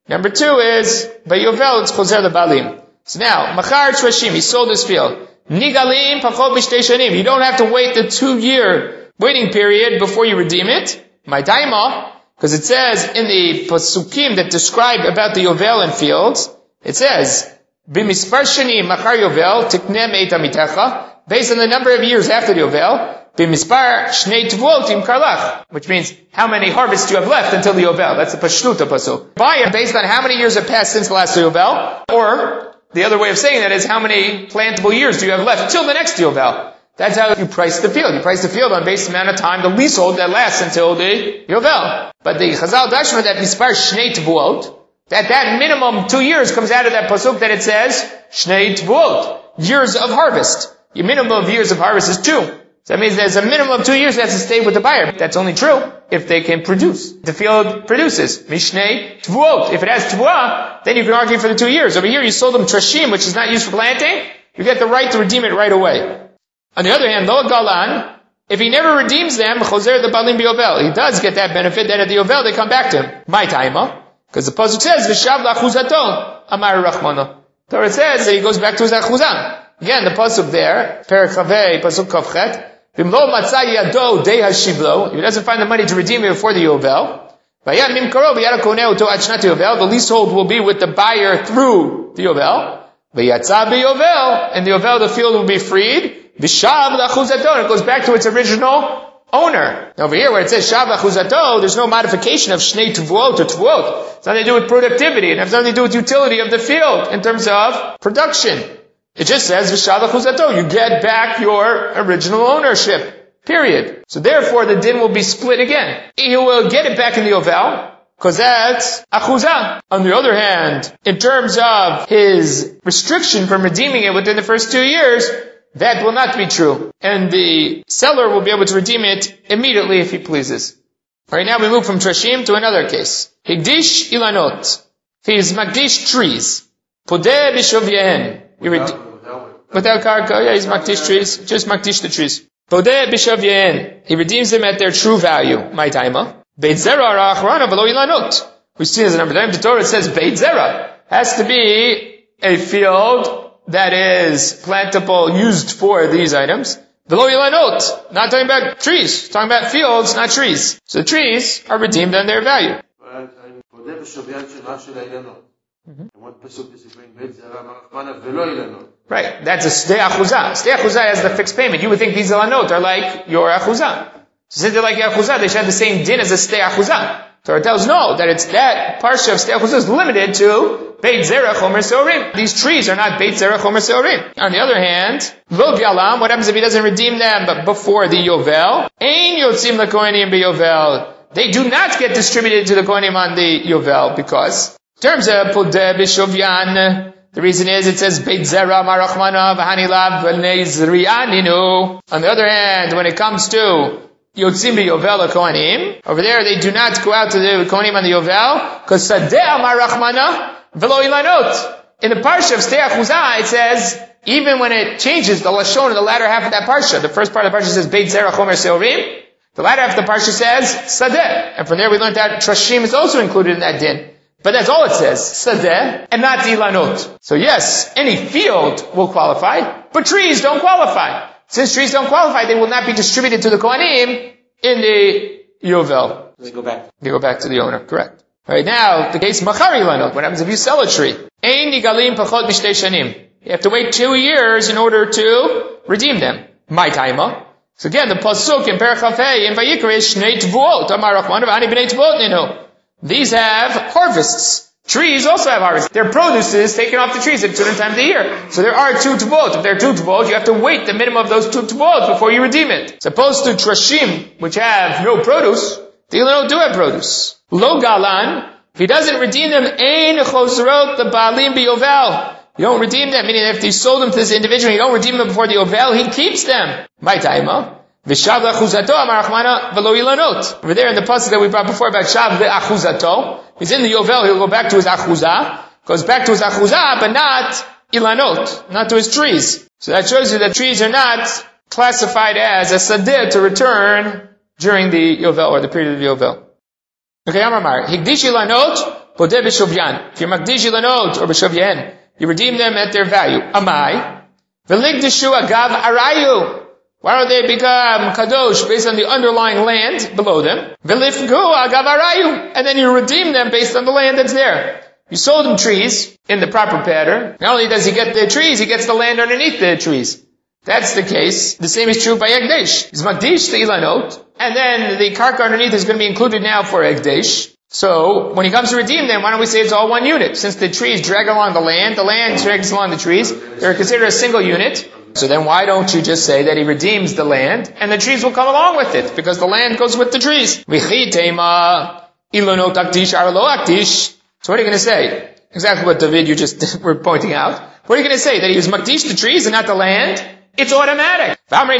Number 2 is, by Yovel, it's Choser Lebalim. So now, Machar Trashim, he sold his field. Nigalim Pachot B'Shtei Shanim. You don't have to wait the 2-year waiting period before you redeem it. My Daima, because it says in the Pasukim that describe about the Yovel in fields, it says, B'mispar Shanim Machar Yovel Tiknem Eit Amitecha, based on the number of years after the Yovel, B'mispar Shnei Tvot Im Karlach, which means how many harvests you have left until the Yovel. That's the Pashtuta Pasuk. Buyer, based on how many years have passed since the last Yovel, or the other way of saying that is how many plantable years do you have left till the next Yovel. That's how you price the field. You price the field on based amount of time, the leasehold that lasts until the Yovel. But the Chazal Dashma that Mispar Shnei Tvuot, that minimum 2 years comes out of that pasuk that it says Shnei Tvuot, years of harvest. Your minimum of years of harvest is 2. So that means there's a minimum of 2 years that has to stay with the buyer. That's only true if they can produce. The field produces. Mishnei Tvuot. If it has Tvuah, then you can argue for the 2 years. Over here you sold them Trashim, which is not used for planting. You get the right to redeem it right away. On the other hand, Lo Galan, if he never redeems them, Choser the Balim B'Yovel. He does get that benefit that at the Yovel they come back to him. My Taima. Because the pasuk says, V'shav la'achuzato, Amar Rachmana. So it says that he goes back to his achuzah. Again, the pasuk there, Perek Chavei, pasuk Kavchet, V'mlo matzah yado dei hashivlo. If he doesn't find the money to redeem it before the Yovel, V'yad mimkaro v'yad koneh uto ad shnat Yovel. The leasehold will be with the buyer through the Yovel. V'yatzah b'Yovel, and the Yovel, the field will be freed. V'shav la'achuzato, it goes back to its original owner. Now over here where it says Shav Achuzato, there's no modification of Shnei Tvuot or Tvuot. It's nothing to do with productivity. It has nothing to do with utility of the field in terms of production. It just says V'shav Achuzato. You get back your original ownership. Period. So therefore the din will be split again. He will get it back in the Yovel, because that's Achuzah. On the other hand, in terms of his restriction from redeeming it within the first 2 years, that will not be true. And the seller will be able to redeem it immediately if he pleases. Alright, now we move from Trashim to another case. Higdish Ilanot. He is Magdish trees. Podeh Bishovyehen. Without Karka, yeah, he's Magdish trees. Just Magdish the trees. Podeh Bishovyehen. He redeems them at their true value. My taima. Beit Zera Ra'achrana V'lo Ilanot. We see as a number. The Torah says Beit Zera. Has to be a field that is plantable, used for these items. V'lo ilanot, not talking about trees, talking about fields, not trees. So the trees are redeemed on their value. Right, that's a stei achuzah. Stei achuzah has the fixed payment. You would think these ilanot are like your achuzah. So since they're like your achuzah, they should have the same din as a stei achuzah. Torah tells no, that it's that parsha of stei achuzah is limited to Beit Zera Chomer Seorim. These trees are not Beit Zera Chomer Seorim. On the other hand, Lo Galam, what happens if he doesn't redeem them but before the Yovel? Ein Yotzim LaKohanim BeYovel. They do not get distributed to the Kohanim on the Yovel, because in terms of Podeh Bishovyan, the reason is it says Beit Zera Marachmana V'hani Lav V'nei Zri'aninu. On the other hand, when it comes to Yotzim BeYovel LaKohanim, over there they do not go out to the Kohanim on the Yovel, because Sadeh Marachmana V'lo ilanot. In the parsha of Stei Achuzah, it says, even when it changes the lashon of the latter half of that parsha, the first part of the parsha says Beit Zera Chomer Seorim, the latter half of the parsha says Sadeh. And from there we learned that Trashim is also included in that din. But that's all it says, Sadeh, and not ilanot. So yes, any field will qualify, but trees don't qualify. Since trees don't qualify, they will not be distributed to the Kohanim in the Yovel. They go back. They go back to the owner, correct. Alright, now, the case Machari Lanot. What happens if you sell a tree? Ein Nigalim Pachot Mishtei Shanim. You have to wait 2 years in order to redeem them. My taima. So again, the pasuk in Perek Chavei in Vayikra is Shnei Tvuot. Amar Rachmana V'ani B'nei Tvuot Ninu. These have harvests. Trees also have harvests. Their produce is taken off the trees at certain times of the year. So there are 2 Tvot. If there are 2 Tvot, you have to wait the minimum of those 2 Tvot before you redeem it. As opposed to Trashim, which have no produce, they don't do have produce. Lo Galan, if he doesn't redeem them, Ein Chosrot the Baalim B'Yovel. You don't redeem them, meaning if you sold them to this individual, you don't redeem them before the Yovel, he keeps them. My taima. V'shav Achuzato Amar Rachmana V'lo ilanot. Over there in the pasuk that we brought before about Shav Achuzato, he's in the Yovel, he'll go back to his Achuzah, goes back to his Achuzah, but not ilanot, not to his trees. So that shows you that trees are not classified as a sadeh to return during the Yovel, or the period of the Yovel. Okay, Amar Mar. Higdish ilanot, bodeh b'shuvyan. If you're makdish ilanot or b'shuvyan, you redeem them at their value. Amai. V'ligdishu agav arayu. Why don't they become kadosh based on the underlying land below them? V'lifgu agav arayu. And then you redeem them based on the land that's there. You sold him trees in the proper pattern. Not only does he get the trees, he gets the land underneath the trees. That's the case. The same is true by Egdesh. He's Makdish the Ilanot, and then the karka underneath is going to be included now for Egdesh. So, when he comes to redeem them, why don't we say it's all one unit? Since the trees drag along the land drags along the trees, they're considered a single unit. So then why don't you just say that he redeems the land, and the trees will come along with it, because the land goes with the trees. Vichi tema Ilanot akdish arlo akdish. So what are you going to say? Exactly what David you just were pointing out. What are you going to say? That he was makdish the trees and not the land? It's automatic.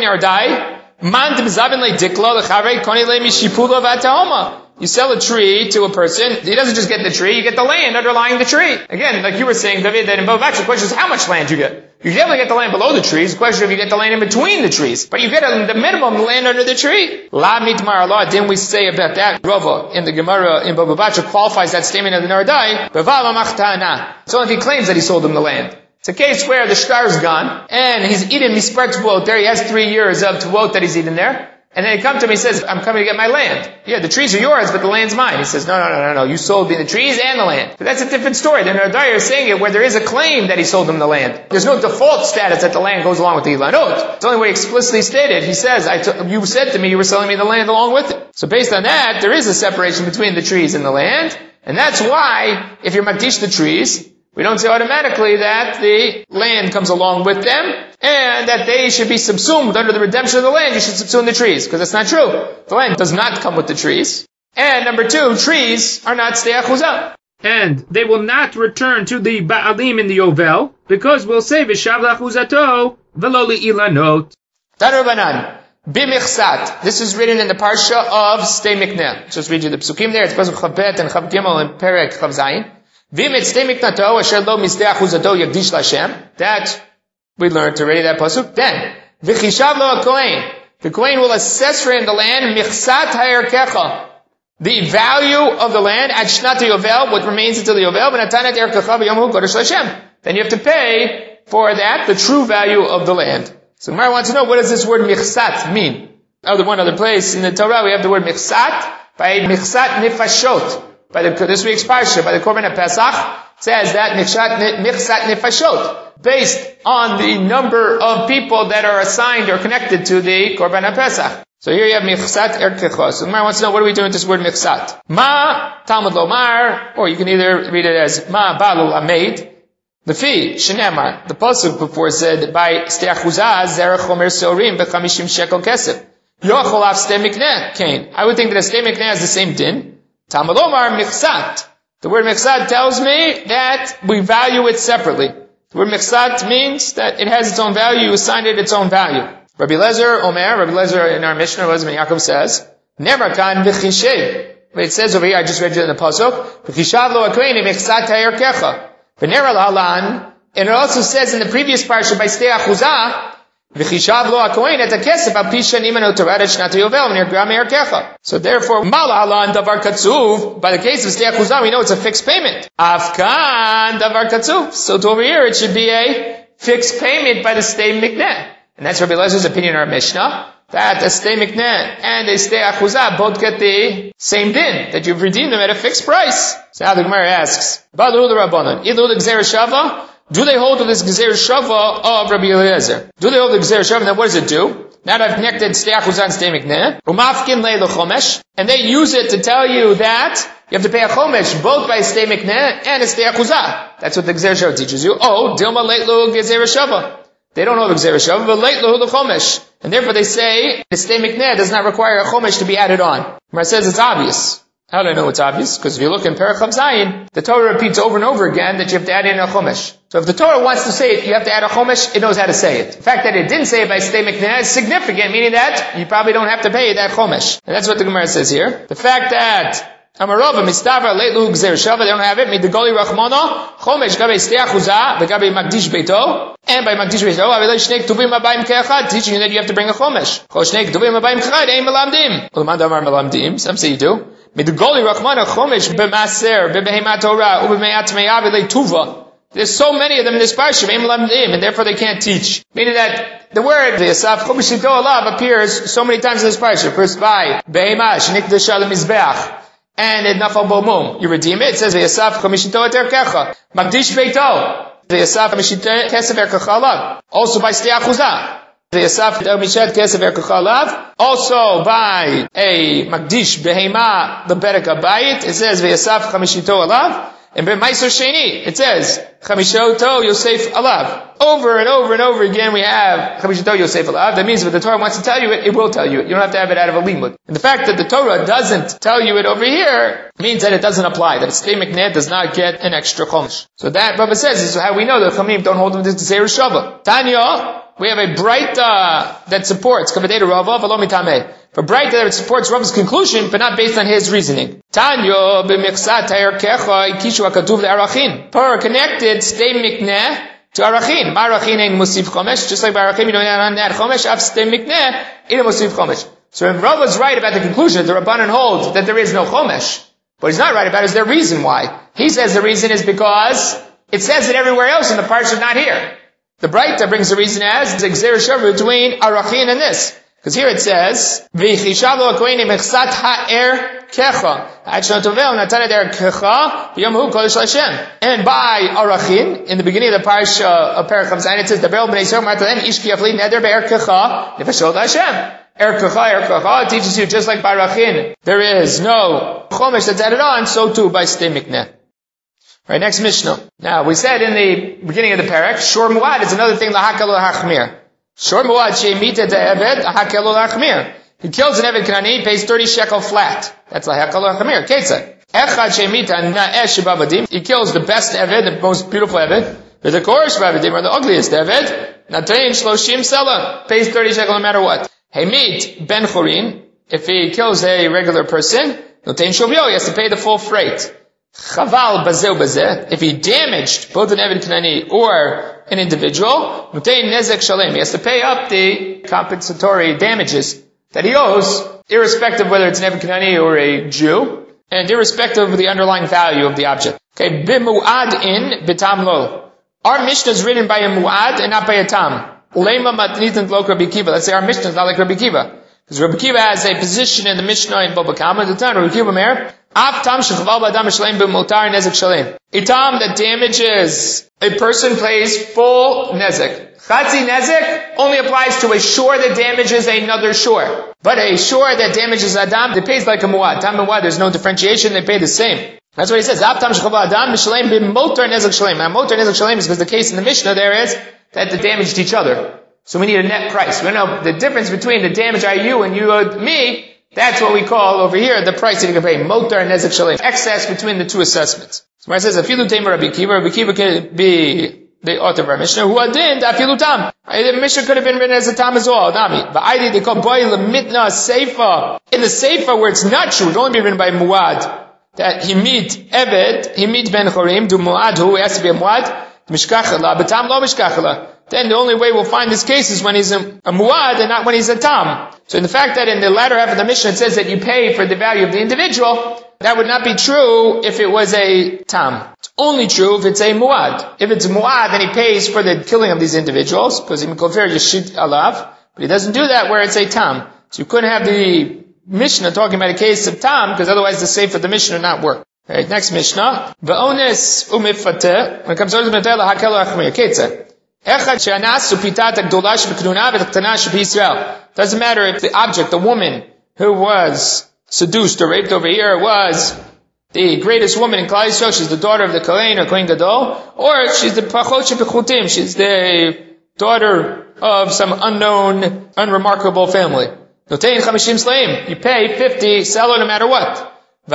You sell a tree to a person, he doesn't just get the tree, you get the land underlying the tree. Again, like you were saying, David, that in Bava Batra, the question is how much land you get. You definitely get the land below the trees. The question is if you get the land in between the trees. But you get the minimum land under the tree. La mitmar Allah, didn't we say about that? Rava in the Gemara in Bava Batra qualifies that statement of the Nardai. Bevala machtana. So if he claims that he sold him the land. It's a case where the shtar's gone, and he's eaten mispark tvot there. He has 3 years of tvot that he's eaten there. And then he comes to me and says, I'm coming to get my land. Yeah, the trees are yours, but the land's mine. He says, no. You sold me the trees and the land. But that's a different story. The Nardai is saying it where there is a claim that he sold him the land. There's no default status that the land goes along with the Ilanot. It's only way explicitly stated. He says, you said to me you were selling me the land along with it. So based on that, there is a separation between the trees and the land. And that's why, if you're makdish the trees, we don't say automatically that the land comes along with them, and that they should be subsumed under the redemption of the land. You should subsume the trees, because that's not true. The land does not come with the trees. And number 2, trees are not stei achuzah. And they will not return to the Baalim in the Yovel, because we'll say V'shav la'achuzato v'lo li'ilanot. Tanu bimichsat. This is written in the parsha of Stei Mikneh. Just read you the psukim there. It's pasuk Chav Bet and Chav Gimel and Perek Chav Zayin. That we learned already, that pasuk. Then, the kohen will assess for him the land, the value of the land at shnat yovel, what remains until the yovel. Then you have to pay for that, the true value of the land. So Gemara wants to know, what does this word michsat mean? One other place in the Torah we have the word michsat by michsat nifashot. By this week's parsha, by the Korban of Pesach, says that michsat nefashot, based on the number of people that are assigned or connected to the Korban of Pesach. So here you have michsat erkechos. So the man wants to know, what are we doing with this word michsat? Ma Talmud lomar, or you can either read it as ma balu lamed. Lefi shenemar, the pasuk before said by stei achuzah zerach chomer seorim b'chamishim shekel kesef. Yochol af stei mikneh kain. I would think that a stei mikneh has the same din. Talmud lomar michsat. The word michsat tells me that we value it separately. The word michsat means that it has its own value, you assign it its own value. Rabbi Lezer in our Mishnah, Rabbi Yaakov says, never kan v'chishev. It says over here, I just read you in the pasuk, v'chishav lo akreini michsat ha'erkecha. V'nera l'halan, and it also says in the previous parsha by stei achuzah, v'chishav lo hakohen et hakesef al pi shanim hanotarat et shnat yovel v'nirgra me'erkecha. So therefore, mal halan davar katzuv, by the case of stei achuzah, we know it's a fixed payment. Afkan davar katzuv. So to over here, it should be a fixed payment by the stei mikneh. And that's Rabbi Lezer's opinion in our Mishnah, that a stei mikneh and a stei achuzah both get the same din, that you've redeemed them at a fixed price. So now the Gemara asks, Ba'lu the Rabbanon, Ilu the Gzeir Shava, do they hold to this Gzeir Shava of Rabbi Eliezer? Do they hold the Gzeir Shava? Then what does it do? Now that I've connected stei achuzah and stei mikneh, Umafkin le'lo chomesh, and they use it to tell you that you have to pay a chomesh both by a stei mikneh and a stei achuzah. That's what the Gzeir Shava teaches you. Oh, Dilma le'lo Gzeir Shava. They don't know the Gzeir Shava, but le'lo the chomesh. And therefore they say the stei mikneh does not require a chomesh to be added on. Gemara says it's obvious. How do I know it's obvious? Because if you look in Perek Chav Zayin, the Torah repeats over and over again that you have to add in a chomesh. So if the Torah wants to say it, you have to add a chomesh, it knows how to say it. The fact that it didn't say it by stei mikneh is significant, meaning that you probably don't have to pay that chomesh. And that's what the Gemara says here. The fact that Amarova mistavra leilu gzer shava. They don't have it. Midgoli rachmana chomesh gabe steachuza v'gabe magdish beito. And by magdish beito, avilei shnei ktuvim abayim keachad, teaching you that you have to bring a chomesh. Chol shnei ktuvim abayim keachad ein melamdim. Ulamad amar melamdim. Some say you do. Midgoli rachmana chomesh b'maser b'behemat Torah u'b'meyat me'ah avilei tuva. There's so many of them in this parsha, and therefore they can't teach. Meaning that the word V'yasaf Chumishito Alav appears so many times in this parsha. First by Behemah Shenikdasha Lemizbeach, and in Nafal Bomum. You redeem it. It says V'yasaf Chumishito Eterkecha. Magdish Beito. V'yasaf Chumishito Kesev Erkecha Alav. Also by Steachuzah. V'yasaf Mishet Kesev Erkecha Alav. Also by a Magdish Behemah Leberek Abayit. It says V'yasaf Chumishito Alav. And by Meiser Sheni, it says, Chamishoto Yosef Alav. Over and over and over again we have Chamishoto Yosef Alav. That means if the Torah wants to tell you it, it will tell you it. You don't have to have it out of a limud. And the fact that the Torah doesn't tell you it over here means that it doesn't apply. That a stay mikneh does not get an extra chomesh. So that, Rabbi says, this is how we know that Chamim don't hold them to Gzeir Shava. Tanya, we have a bright that supports Kavadei Rava v'lo mitameh. For bright that supports Rav's conclusion, but not based on his reasoning. Tanya b'michsat ha'erkecha ikishu ha'katuv le'arachin. Per connected stay mikneh to arachin. Ma'arachin ain't musif chomesh. Just like by arachin you don't add chomesh. Af stay mikneh ain't musif chomesh. So if Rav was right about the conclusion, the Rabbanan hold that there is no chomesh. What he's not right about is their reason why. He says the reason is because it says it everywhere else in the parsha, not here. The Breita brings the reason as the Gzeir Shava between Arachin and this. Because here it says, V'chishalo akoini mechsat ha'er kecha. Ha'achno tovel natana der kecha b'yom hu kodesh Hashem. And by Arachin, in the beginning of the parsha of Perek Chav, it says, Daber b'nei Yisrael martalen ishki afli neder be'er kecha nefashot Hashem. Er kecha, teaches you just like by Arachin. There is no chomesh that's added on, so too by Stei Mikneh. Right, next Mishnah. Now, we said in the beginning of the parak, Shor Muad is another thing, Lahakal Lahachmir. Shor Muad, She'emita Te'eved, Lahakal Lahachmir. He kills an Eved Kanani, he pays 30 shekel flat. That's Lahakal Lahachmir. Ketzah. Echad She'emita Na'esh She'bavadim. He kills the best Eved, the most beautiful Eved. But the Korish Bavadim are the ugliest Eved. Natein Shloshim Sela. Pays 30 shekel no matter what. Hemit Ben Chorin. If he kills a regular person, Natein Shovyo, he has to pay the full freight. Chaval bazeu bazeh. If he damaged both an Eved Kanani or an individual, Mutein nezek shalem. He has to pay up the compensatory damages that he owes, irrespective of whether it's an Eved Kanani or a Jew, and irrespective of the underlying value of the object. Okay, bimuad in bitam lo. Our Mishnah is written by a muad and not by a tam. Ulema matnitan lo Rabbi Kiva. Let's say our Mishnah is not like Rabbi Kiva. Because Rabbi Kiva has a position in the Mishnah in Baba Kama. The time Rabbi Kiva Mer. A tam that damages a person pays full nezek. Chatzi nezek only applies to a shore that damages another shore. But a shore that damages Adam, it pays like a muad. Tam and muad, there's no differentiation, they pay the same. That's what he says. Now, motor nezek shalem is because the case in the Mishnah there is that they damaged each other. So we need a net price. We know the difference between the damage I you and you owed me. That's what we call over here the price that you can pay. Motor and nezek shalem. Excess between the two assessments. So where it says, Afilu Tamer Rabbi Kiva could be the author of our Mishnah. Who adin, Afilu Tam. The Mishnah could have been written as a Tam as well. Nami. But I did, they call Boy Lemitna Seifa. In the Seifa where it's not true, it would only be written by Muad. That he meet Eved, he meet Ben Chorim, do Muad, who has to be a Muad, Mishkachala, but Tam lo Mishkachala. Then the only way we'll find this case is when he's a muad and not when he's a tam. So in the fact that in the latter half of the Mishnah it says that you pay for the value of the individual, that would not be true if it was a tam. It's only true if it's a muad. If it's a muad, then he pays for the killing of these individuals, because he konfer yeshit alav, but he doesn't do that where it's a tam. So you couldn't have the Mishnah talking about a case of tam, because otherwise the safe of the Mishnah would not work. Alright, next Mishnah. V'ones umifateh. When it comes to ones umifateh, lahakelu achmir. Ketzah. Doesn't matter if the object, the woman who was seduced or raped over here was the greatest woman in Klal Yisrael, she's the daughter of the Kohen or Kohen Gadol, or she's the Pachot Shebechutim, she's the daughter of some unknown, unremarkable family. You pay 50 seller no matter what.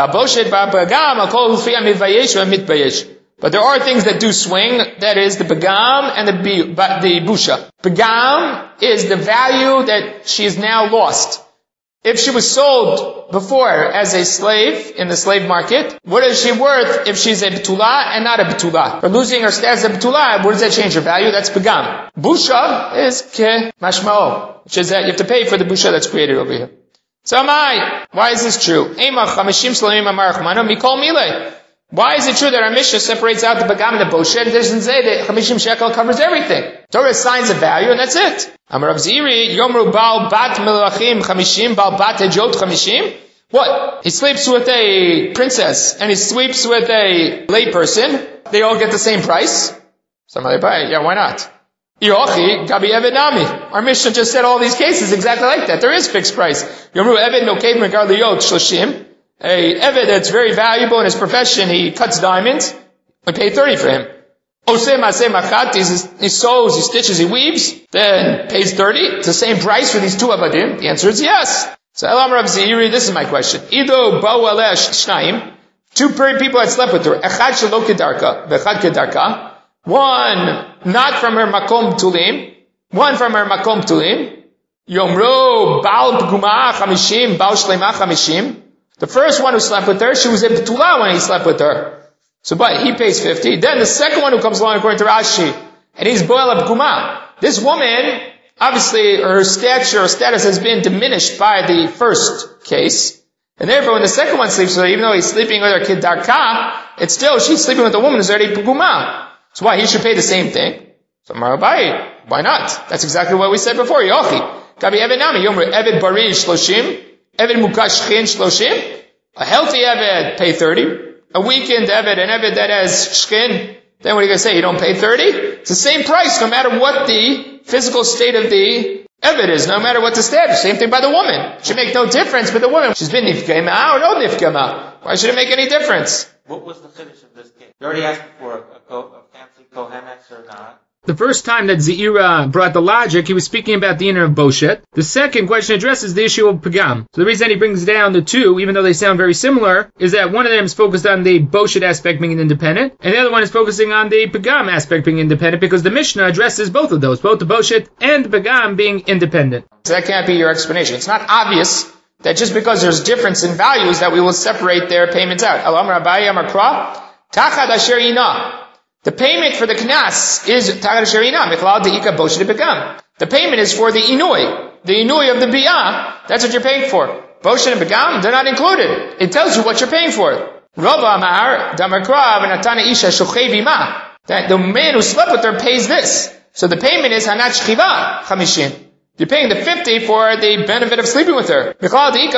But there are things that do swing, that is the begam and the busha. Begam is the value that she is now lost. if she was sold before as a slave in the slave market, what is she worth if she's a betula and not a betula? For losing her status as a betula, what does that change her value? That's pagam. Busha is ke mashmao, which is that you have to pay for the busha that's created over here. So why is this true? Why is it true that our Mishnah separates out the Pagam and the Boshet? It doesn't say that Chamishim Shekel covers everything. Torah assigns a value and that's it. Amar Rav Ziri, Yomru Baal Bat Melachim Chamishim, Baal Bat Ejot Chamishim. What? He sleeps with a princess and he sleeps with a layperson. They all get the same price. Somebody buy it. Yeah, why not? Yochi, Gabi Eved Nami. Our Mishnah just said all these cases exactly like that. There is fixed price. Yomru Eved Nokev Megar Liyot Shloshim. A Eved that's very valuable in his profession, he cuts diamonds, we pay 30 for him. Oseh Maseh Machat, he sews, he stitches, he weaves, then pays 30. It's the same price for these two Avadim. The answer is yes. So Elam Rav Ziri, this is my question. Ido Ba'u Aleh Shnaim, two people had slept with her. Echad Shelo Kedarka, Vechad Kedarka. One, not from her Makom Tulim. One from her Makom Tulim. Yomro Baal Pguma Chamishim, Baal Shlema Chamishim. The first one who slept with her, she was a betula when he slept with her. So, but he pays 50. Then the second one who comes along according to Rashi, and he's Boel Abguma. This woman, obviously her stature or status has been diminished by the first case. And therefore when the second one sleeps with her, even though he's sleeping with her kid Darka, it's still, she's sleeping with a woman who's already Pguma. So why? He should pay the same thing. So Marabai, why not? That's exactly what we said before. Yochi. Gabi Eved Nami, Yomru Eved Bari Shloshim. Eved Mukash Chin Shloshim. A healthy Eved, pay 30. A weakened Eved, an Eved that has Shkin, then what are you going to say? You don't pay 30? It's the same price no matter what the physical state of the Eved is, no matter what the status. Same thing by the woman. It should make no difference with the woman. She's been Nifkema or no Nifkema. Why should it make any difference? What was the finish of this case? You already asked before, a fancy Kohenex or not? The first time that Zeira brought the logic, he was speaking about the inner of Boshet. The second question addresses the issue of Pagam. So the reason he brings down the two, even though they sound very similar, is that one of them is focused on the Boshet aspect being independent, and the other one is focusing on the Pagam aspect being independent, because the Mishnah addresses both of those, both the Boshet and the Pagam being independent. So that can't be your explanation. It's not obvious that just because there's difference in values that we will separate their payments out. Amar Abaye Amar Kra, Tachad Asher Ina. The payment for the knas is Tachad Asher Ina, Michlal De'ika Boshet Pagam. The payment is for the inui of the biyah. That's what you're paying for. Boshet and Pagam, they're not included. It tells you what you're paying for. Rava Amar Damar Kra V'Natana Isha Shochei Bima. That the man who slept with her pays this. So the payment is Hanat Shchiva Chamishin. You're paying the 50 for the benefit of sleeping with her. From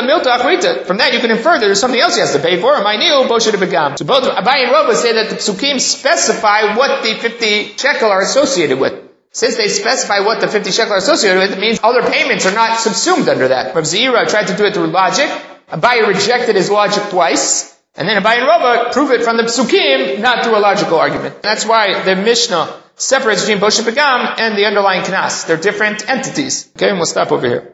that you can infer that there's something else he has to pay for. So both Abaye and Rava say that the psukim specify what the 50 shekel are associated with. Since they specify what the 50 shekel are associated with, it means other payments are not subsumed under that. Rav Zeira tried to do it through logic. Abaye rejected his logic twice. And then Abaye and Rava prove it from the psukim, not through a logical argument. That's why the Mishnah separates between Boshet Pagam and the underlying Knas. They're different entities. Okay, and we'll stop over here.